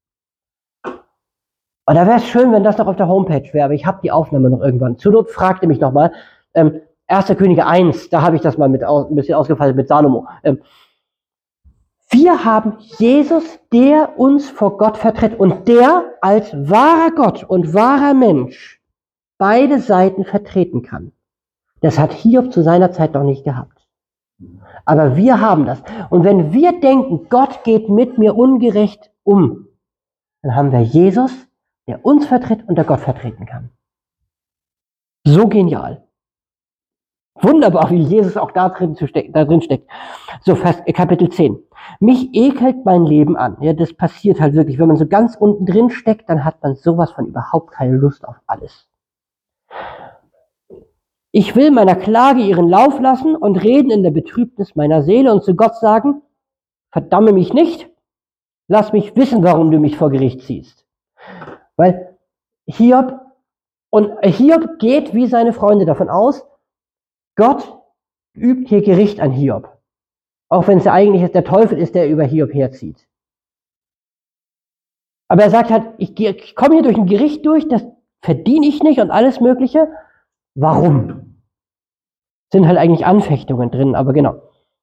Und da wäre es schön, wenn das noch auf der Homepage wäre, aber ich habe die Aufnahme noch irgendwann. Zur Not fragte mich nochmal, 1. Könige 1, da habe ich das mal ein bisschen ausgefaltet mit Salomo. Wir haben Jesus, der uns vor Gott vertritt und der als wahrer Gott und wahrer Mensch beide Seiten vertreten kann. Das hat Hiob zu seiner Zeit noch nicht gehabt. Aber wir haben das. Und wenn wir denken, Gott geht mit mir ungerecht um, dann haben wir Jesus, der uns vertritt und der Gott vertreten kann. So genial. Wunderbar, wie Jesus auch da drin steckt. So, Kapitel 10. Mich ekelt mein Leben an. Ja, das passiert halt wirklich. Wenn man so ganz unten drin steckt, dann hat man sowas von überhaupt keine Lust auf alles. Ich will meiner Klage ihren Lauf lassen und reden in der Betrübnis meiner Seele und zu Gott sagen, verdamme mich nicht, lass mich wissen, warum du mich vor Gericht ziehst. Weil Hiob geht wie seine Freunde davon aus, Gott übt hier Gericht an Hiob. Auch wenn es ja eigentlich der Teufel ist, der über Hiob herzieht. Aber er sagt halt, ich komme hier durch ein Gericht durch, das verdiene ich nicht und alles Mögliche. Warum? Sind halt eigentlich Anfechtungen drin, aber genau.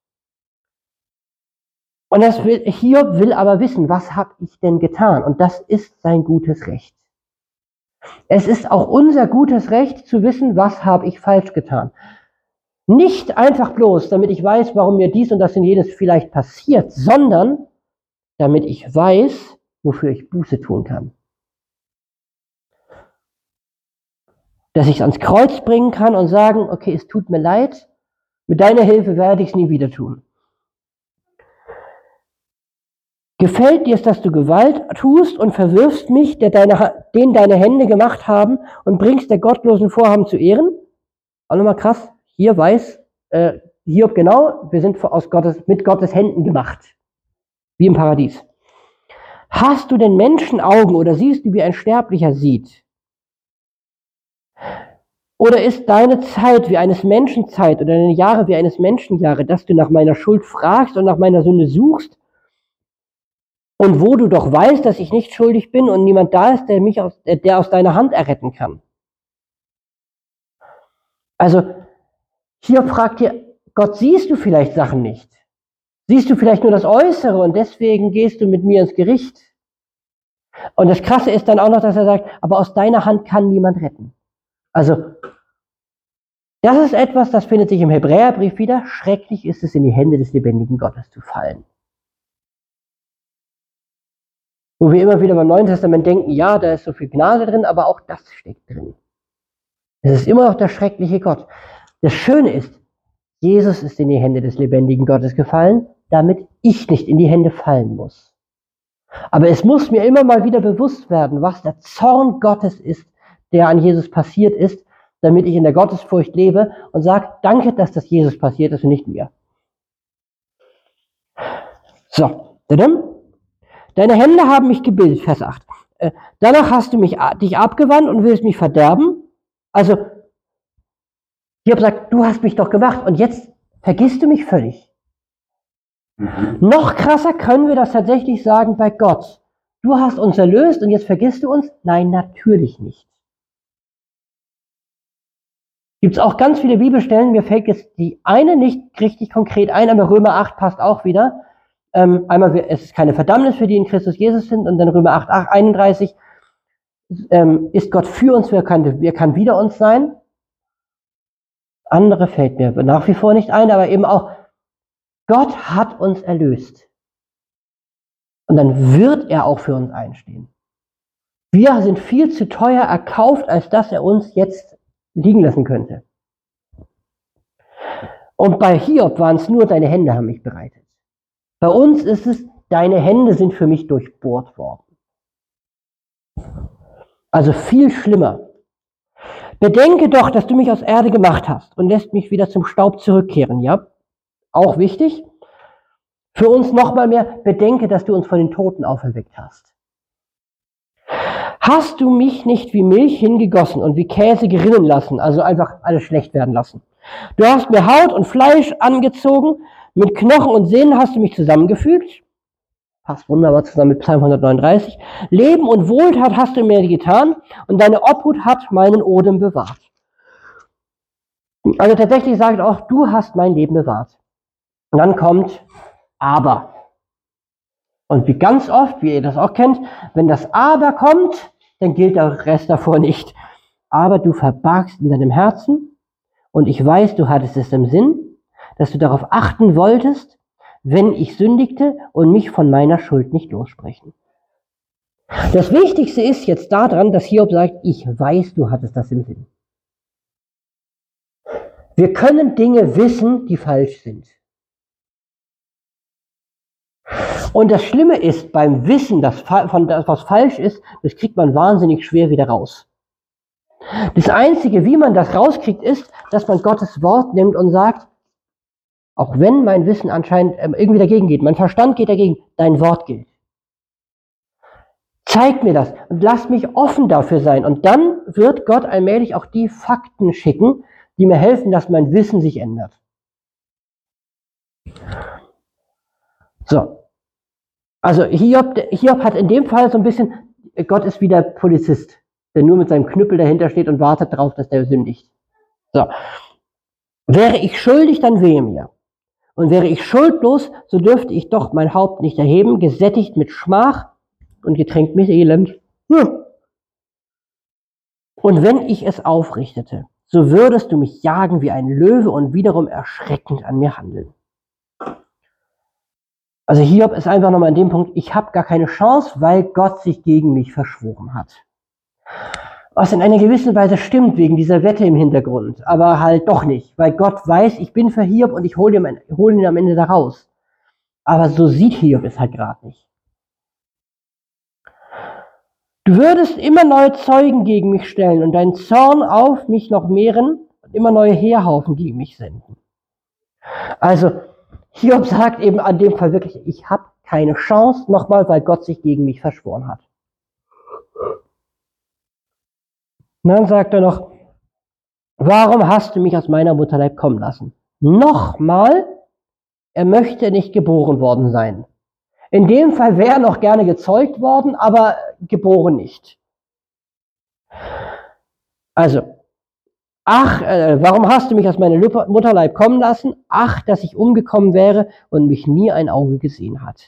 Und Hiob will aber wissen, was habe ich denn getan? Und das ist sein gutes Recht. Es ist auch unser gutes Recht zu wissen, was habe ich falsch getan. Nicht einfach bloß, damit ich weiß, warum mir dies und das und jenes vielleicht passiert, sondern damit ich weiß, wofür ich Buße tun kann. Dass ich es ans Kreuz bringen kann und sagen, okay, es tut mir leid, mit deiner Hilfe werde ich es nie wieder tun. Gefällt dir es, dass du Gewalt tust und verwirfst mich, den deine Hände gemacht haben, und bringst der gottlosen Vorhaben zu Ehren? Auch nochmal krass, hier weiß Hiob genau, wir sind mit Gottes Händen gemacht. Wie im Paradies. Hast du denn Menschenaugen oder siehst du, wie ein Sterblicher sieht? Oder ist deine Zeit wie eines Menschen Zeit oder deine Jahre wie eines Menschen Jahre, dass du nach meiner Schuld fragst und nach meiner Sünde suchst? Und wo du doch weißt, dass ich nicht schuldig bin und niemand da ist, der aus deiner Hand erretten kann. Also, hier fragt ihr, Gott, siehst du vielleicht Sachen nicht? Siehst du vielleicht nur das Äußere und deswegen gehst du mit mir ins Gericht? Und das Krasse ist dann auch noch, dass er sagt, aber aus deiner Hand kann niemand retten. Also, das ist etwas, das findet sich im Hebräerbrief wieder. Schrecklich ist es, in die Hände des lebendigen Gottes zu fallen. Wo wir immer wieder beim Neuen Testament denken, ja, da ist so viel Gnade drin, aber auch das steckt drin. Es ist immer noch der schreckliche Gott. Das Schöne ist, Jesus ist in die Hände des lebendigen Gottes gefallen, damit ich nicht in die Hände fallen muss. Aber es muss mir immer mal wieder bewusst werden, was der Zorn Gottes ist, der an Jesus passiert ist, damit ich in der Gottesfurcht lebe und sage, danke, dass das Jesus passiert ist und nicht mir. So, deine Hände haben mich gebildet, Vers 8. Danach hast du dich abgewandt und willst mich verderben. Also, Hiob sagt, du hast mich doch gemacht und jetzt vergisst du mich völlig. Noch krasser können wir das tatsächlich sagen bei Gott. Du hast uns erlöst und jetzt vergisst du uns? Nein, natürlich nicht. Gibt es auch ganz viele Bibelstellen, mir fällt jetzt die eine nicht richtig konkret ein, aber Römer 8 passt auch wieder. Einmal, es ist keine Verdammnis für die in Christus Jesus sind, und dann Römer 8, 31, ist Gott für uns, wer kann wider uns sein? Andere fällt mir nach wie vor nicht ein, aber eben auch, Gott hat uns erlöst. Und dann wird er auch für uns einstehen. Wir sind viel zu teuer erkauft, als dass er uns jetzt liegen lassen könnte. Und bei Hiob waren es nur, deine Hände haben mich bereitet. Bei uns ist es, deine Hände sind für mich durchbohrt worden. Also viel schlimmer. Bedenke doch, dass du mich aus Erde gemacht hast und lässt mich wieder zum Staub zurückkehren. Ja, auch wichtig. Für uns nochmal mehr, bedenke, dass du uns von den Toten auferweckt hast. Hast du mich nicht wie Milch hingegossen und wie Käse gerinnen lassen, also einfach alles schlecht werden lassen? Du hast mir Haut und Fleisch angezogen, mit Knochen und Sehnen hast du mich zusammengefügt. Passt wunderbar zusammen mit Psalm 139. Leben und Wohltat hast du mir getan und deine Obhut hat meinen Odem bewahrt. Also tatsächlich sagt auch, du hast mein Leben bewahrt. Und dann kommt aber. Und wie ganz oft, wie ihr das auch kennt, wenn das aber kommt, dann gilt der Rest davor nicht. Aber du verbargst in deinem Herzen und ich weiß, du hattest es im Sinn, dass du darauf achten wolltest, wenn ich sündigte und mich von meiner Schuld nicht lossprechen. Das Wichtigste ist jetzt daran, dass Hiob sagt, ich weiß, du hattest das im Sinn. Wir können Dinge wissen, die falsch sind. Und das Schlimme ist, beim Wissen, von das, was falsch ist, das kriegt man wahnsinnig schwer wieder raus. Das Einzige, wie man das rauskriegt, ist, dass man Gottes Wort nimmt und sagt, auch wenn mein Wissen anscheinend irgendwie dagegen geht, mein Verstand geht dagegen, dein Wort gilt. Zeig mir das und lass mich offen dafür sein. Und dann wird Gott allmählich auch die Fakten schicken, die mir helfen, dass mein Wissen sich ändert. So. Also Hiob hat in dem Fall so ein bisschen, Gott ist wie der Polizist, der nur mit seinem Knüppel dahinter steht und wartet darauf, dass der sündigt. So. Wäre ich schuldig, dann wehe mir. Und wäre ich schuldlos, so dürfte ich doch mein Haupt nicht erheben, gesättigt mit Schmach und getränkt mit Elend. Und wenn ich es aufrichtete, so würdest du mich jagen wie ein Löwe und wiederum erschreckend an mir handeln. Also Hiob ist einfach nochmal an dem Punkt, ich habe gar keine Chance, weil Gott sich gegen mich verschworen hat. Was in einer gewissen Weise stimmt, wegen dieser Wette im Hintergrund, aber halt doch nicht, weil Gott weiß, ich bin für Hiob und ich hole ihn am Ende da raus. Aber so sieht Hiob es halt gerade nicht. Du würdest immer neue Zeugen gegen mich stellen und deinen Zorn auf mich noch mehren und immer neue Heerhaufen gegen mich senden. Also Hiob sagt eben an dem Fall wirklich, ich habe keine Chance, nochmal, weil Gott sich gegen mich verschworen hat. Und dann sagt er noch, warum hast du mich aus meiner Mutterleib kommen lassen? Nochmal, er möchte nicht geboren worden sein. In dem Fall wäre er noch gerne gezeugt worden, aber geboren nicht. Also, warum hast du mich aus meiner Mutterleib kommen lassen? Ach, dass ich umgekommen wäre und mich nie ein Auge gesehen hat.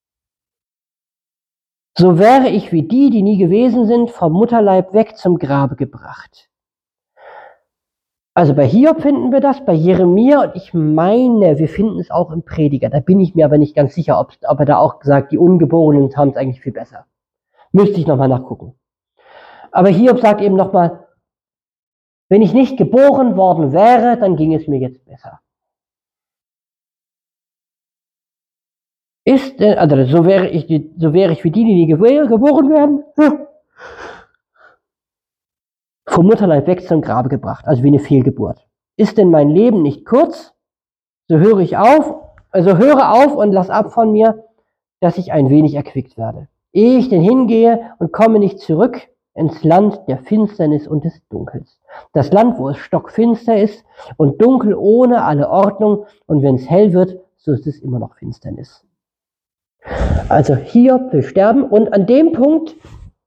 So wäre ich wie die nie gewesen sind, vom Mutterleib weg zum Grabe gebracht. Also bei Hiob finden wir das, bei Jeremia und ich meine, wir finden es auch im Prediger. Da bin ich mir aber nicht ganz sicher, ob er da auch sagt, die Ungeborenen haben es eigentlich viel besser. Müsste ich nochmal nachgucken. Aber Hiob sagt eben nochmal, wenn ich nicht geboren worden wäre, dann ging es mir jetzt besser. So wäre ich wie die nie geboren werden, vom Mutterleib weg zum Grabe gebracht, also wie eine Fehlgeburt. Ist denn mein Leben nicht kurz? So höre auf und lass ab von mir, dass ich ein wenig erquickt werde. Ehe ich denn hingehe und komme nicht zurück ins Land der Finsternis und des Dunkels. Das Land, wo es stockfinster ist und dunkel ohne alle Ordnung, und wenn es hell wird, so ist es immer noch Finsternis. Also Hiob will sterben und an dem Punkt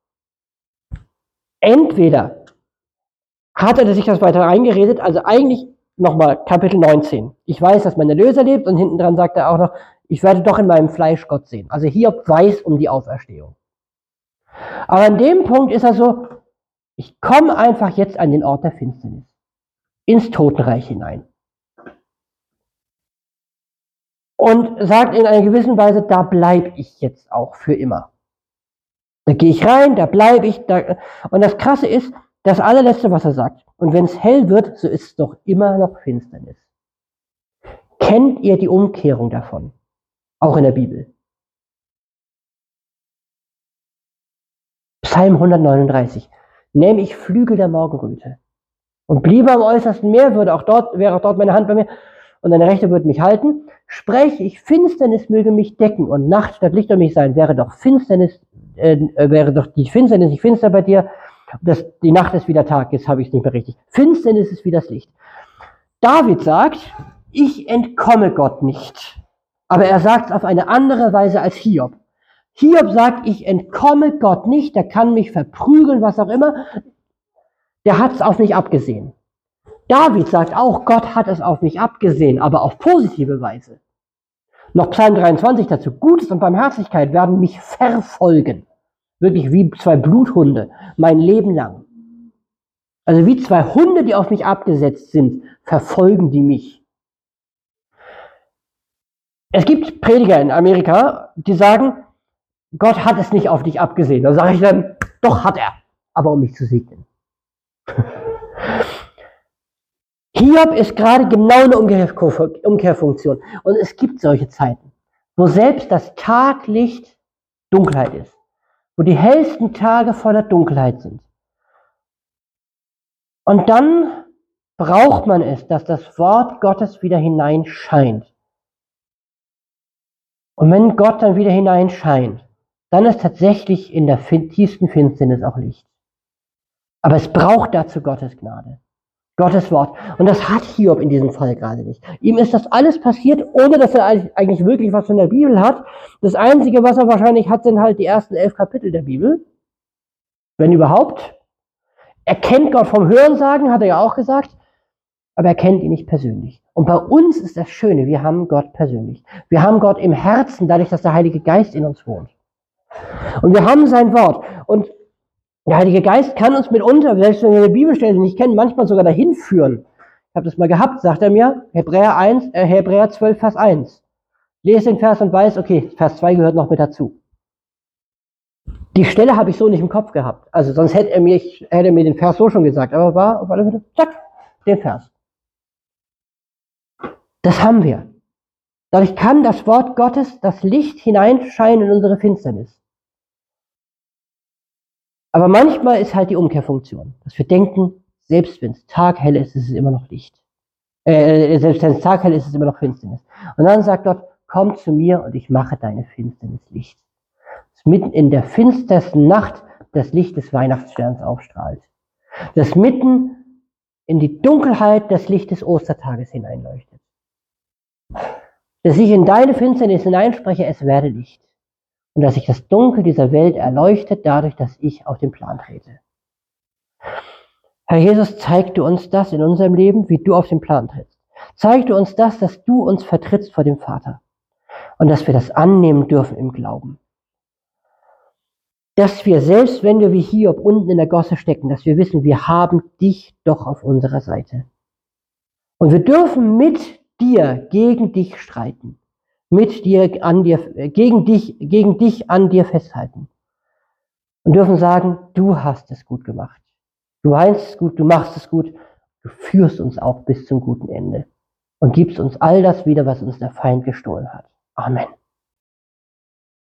entweder hat er sich das weiter eingeredet, also eigentlich nochmal Kapitel 19. Ich weiß, dass mein Erlöser lebt und hinten dran sagt er auch noch, ich werde doch in meinem Fleisch Gott sehen. Also Hiob weiß um die Auferstehung. Aber an dem Punkt ist er so, ich komme einfach jetzt an den Ort der Finsternis, ins Totenreich hinein. Und sagt in einer gewissen Weise, da bleibe ich jetzt auch für immer. Da gehe ich rein, da bleibe ich. Und das Krasse ist, das allerletzte, was er sagt. Und wenn es hell wird, so ist es doch immer noch Finsternis. Kennt ihr die Umkehrung davon? Auch in der Bibel. Psalm 139. Nähme ich Flügel der Morgenröte und bliebe am äußersten Meer, wäre auch dort meine Hand bei mir und deine Rechte würde mich halten. Spreche ich, Finsternis möge mich decken und Nacht statt Licht um mich sein, wäre doch die Finsternis nicht finster bei dir. Die Nacht ist wie der Tag, jetzt habe ich es nicht mehr richtig. Finsternis ist wie das Licht. David sagt, ich entkomme Gott nicht. Aber er sagt es auf eine andere Weise als Hiob. Hiob sagt, ich entkomme Gott nicht, der kann mich verprügeln, was auch immer. Der hat es auf mich abgesehen. David sagt auch, Gott hat es auf mich abgesehen, aber auf positive Weise. Noch Psalm 23 dazu, Gutes und Barmherzigkeit werden mich verfolgen. Wirklich wie zwei Bluthunde, mein Leben lang. Also wie zwei Hunde, die auf mich abgesetzt sind, verfolgen die mich. Es gibt Prediger in Amerika, die sagen, Gott hat es nicht auf dich abgesehen. Da sage ich dann, doch hat er, aber um mich zu segnen. Hiob ist gerade genau eine Umkehrfunktion. Und es gibt solche Zeiten, wo selbst das Taglicht Dunkelheit ist. Wo die hellsten Tage voller Dunkelheit sind. Und dann braucht man es, dass das Wort Gottes wieder hineinscheint. Und wenn Gott dann wieder hineinscheint, dann ist tatsächlich in der tiefsten Finsternis auch Licht. Aber es braucht dazu Gottes Gnade, Gottes Wort. Und das hat Hiob in diesem Fall gerade nicht. Ihm ist das alles passiert, ohne dass er eigentlich wirklich was von der Bibel hat. Das Einzige, was er wahrscheinlich hat, sind halt die ersten 11 Kapitel der Bibel. Wenn überhaupt. Er kennt Gott vom Hörensagen, hat er ja auch gesagt, aber er kennt ihn nicht persönlich. Und bei uns ist das Schöne, wir haben Gott persönlich. Wir haben Gott im Herzen, dadurch, dass der Heilige Geist in uns wohnt. Und wir haben sein Wort. Und der Heilige Geist kann uns mitunter, selbst wenn wir eine Bibelstelle nicht kennen, manchmal sogar dahin führen. Ich habe das mal gehabt, sagt er mir, Hebräer 12, Vers 1. Lese den Vers und weiß, okay, Vers 2 gehört noch mit dazu. Die Stelle habe ich so nicht im Kopf gehabt. Also sonst hätte er mir den Vers so schon gesagt. Aber war auf alle Fälle, zack, den Vers. Das haben wir. Dadurch kann das Wort Gottes das Licht hineinscheinen in unsere Finsternis. Aber manchmal ist halt die Umkehrfunktion, dass wir denken, selbst wenn es taghell ist, ist es immer noch Licht. Selbst wenn es taghell ist, ist es immer noch Finsternis. Und dann sagt Gott, komm zu mir und ich mache deine Finsternis Licht. Dass mitten in der finstersten Nacht das Licht des Weihnachtssterns aufstrahlt. Dass mitten in die Dunkelheit das Licht des Ostertages hineinleuchtet. Dass ich in deine Finsternis hineinspreche, es werde Licht. Und dass sich das Dunkel dieser Welt erleuchtet, dadurch, dass ich auf den Plan trete. Herr Jesus, zeig du uns das in unserem Leben, wie du auf den Plan trittst. Zeig du uns das, dass du uns vertrittst vor dem Vater. Und dass wir das annehmen dürfen im Glauben. Dass wir, selbst wenn wir wie Hiob unten in der Gosse stecken, dass wir wissen, wir haben dich doch auf unserer Seite. Und wir dürfen mit dir gegen dich streiten. Gegen dich an dir festhalten. Und dürfen sagen, du hast es gut gemacht. Du meinst es gut, du machst es gut. Du führst uns auch bis zum guten Ende. Und gibst uns all das wieder, was uns der Feind gestohlen hat. Amen.